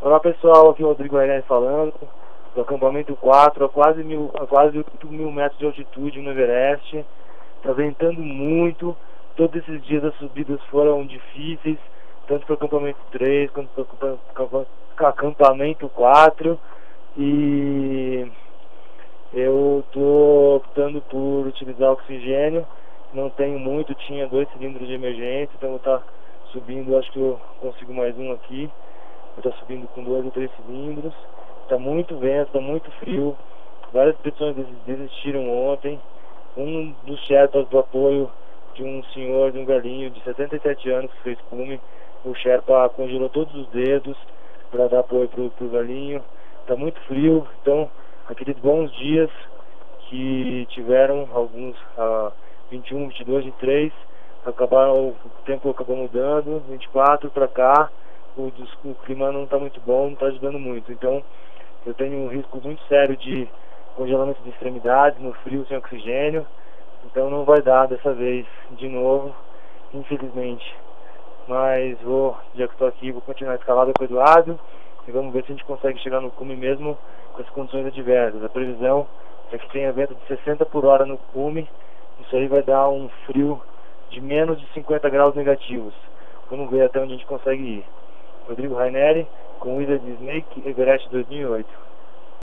Olá pessoal, aqui é o Rodrigo Raineri falando, do acampamento 4, a quase 8.000 metros de altitude no Everest. Está ventando muito, todos esses dias as subidas foram difíceis, tanto para o acampamento 3 quanto para o acampamento 4. E eu estou optando por utilizar oxigênio, não tenho muito, tinha 2 cilindros de emergência, então eu vou estar subindo, acho que eu consigo mais um aqui. Eu estou subindo com 2 ou 3 cilindros. Está muito vento, está muito frio. Várias expedições desistiram ontem. Um dos Sherpas do apoio de um senhor, de um velhinho de 77 anos que fez cume. O Sherpa congelou todos os dedos para dar apoio pro velhinho. Está muito frio, então aqueles bons dias que tiveram alguns 21, 22, 23, o tempo acabou mudando, 24 para cá. O clima não está muito bom, não está ajudando muito. Então, eu tenho um risco muito sério de congelamento de extremidades, no frio, sem oxigênio. Então, não vai dar dessa vez de novo, infelizmente. Mas já que estou aqui, vou continuar a escalada com o Eduardo e vamos ver se a gente consegue chegar no cume mesmo com as condições adversas. A previsão é que tenha vento de 60 por hora no cume. Isso aí vai dar um frio de menos de 50 graus negativos. Vamos ver até onde a gente consegue ir. Rodrigo Raineri, com Wizard Snake, Everest 2008.